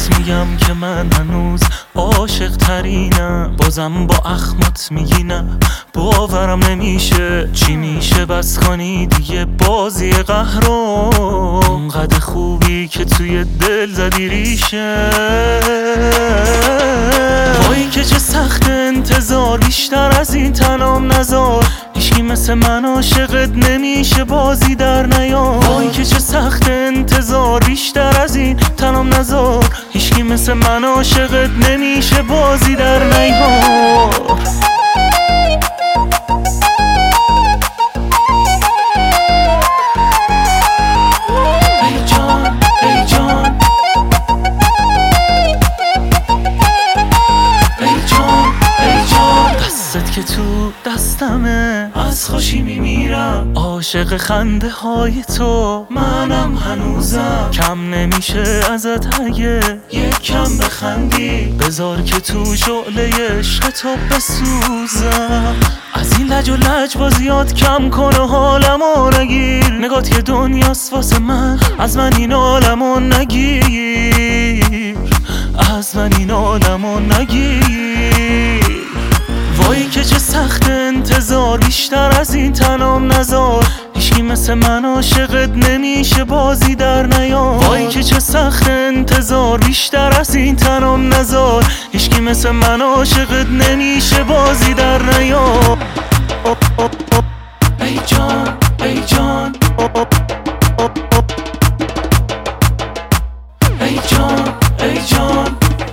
بهت میگم که من هنوز عاشق ترینم، بازم با اخمات میگی نه، باورم نمیشه چی میشه بس کنی دیگه بازی قهرم، اونقدر خوبی که توی دل زدی ریشه. وای که چه سخت انتظار، بیشتر از این تنام نزار، هیچی مثل من عاشقت نمیشه بازی در نیار. وای که چه سخت انتظار، بیشتر از این تنام نزار، هیچی مثل من عاشقت نمیشه بازی در نیار. که تو دستمه از خوشی میمیرم، عاشق خنده های تو منم هنوزم، کم نمیشه ازت اگه یک کم بخندی، بذار که تو شعله عشق تو بسوزم. از این لج و لج بازیات کم کن و حالمو نگیر، نگات یه دنیاست واسه من، از من این عالمو نگیر، از من این عالمو نگیر. وای که چه سخت انتظار، بیشتر از این تنام نزار، هیچی مثل من عاشقت نمیشه بازی در نیار. وای که چه سخت انتظار، بیشتر از این تنام نزار، هیچی مثل من عاشقت نمیشه بازی در نیار. ای جان ای جان ای جان ای جان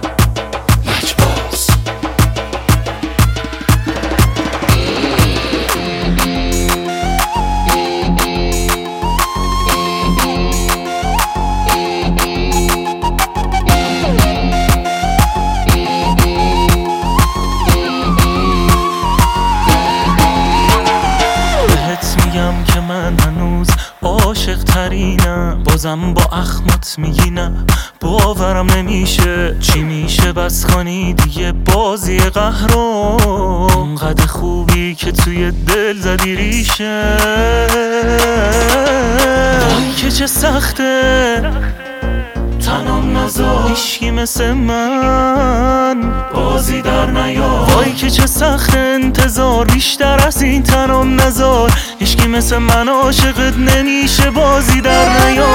میگم که من هنوز عاشق ترینم، بازم با اخمات میگی نه، باورم نمیشه چی میشه بس کنی دیگه بازی قهرم، اونقدر خوبی که توی دل زدی ریشه. وای که چه سخته تنام نزار، هیچکی مثل من بازی در نیار. وای که چه سخت انتظار، بیشتر از این تنام نزار، هیچکی مثل من عاشقت نمیشه بازی در نیار.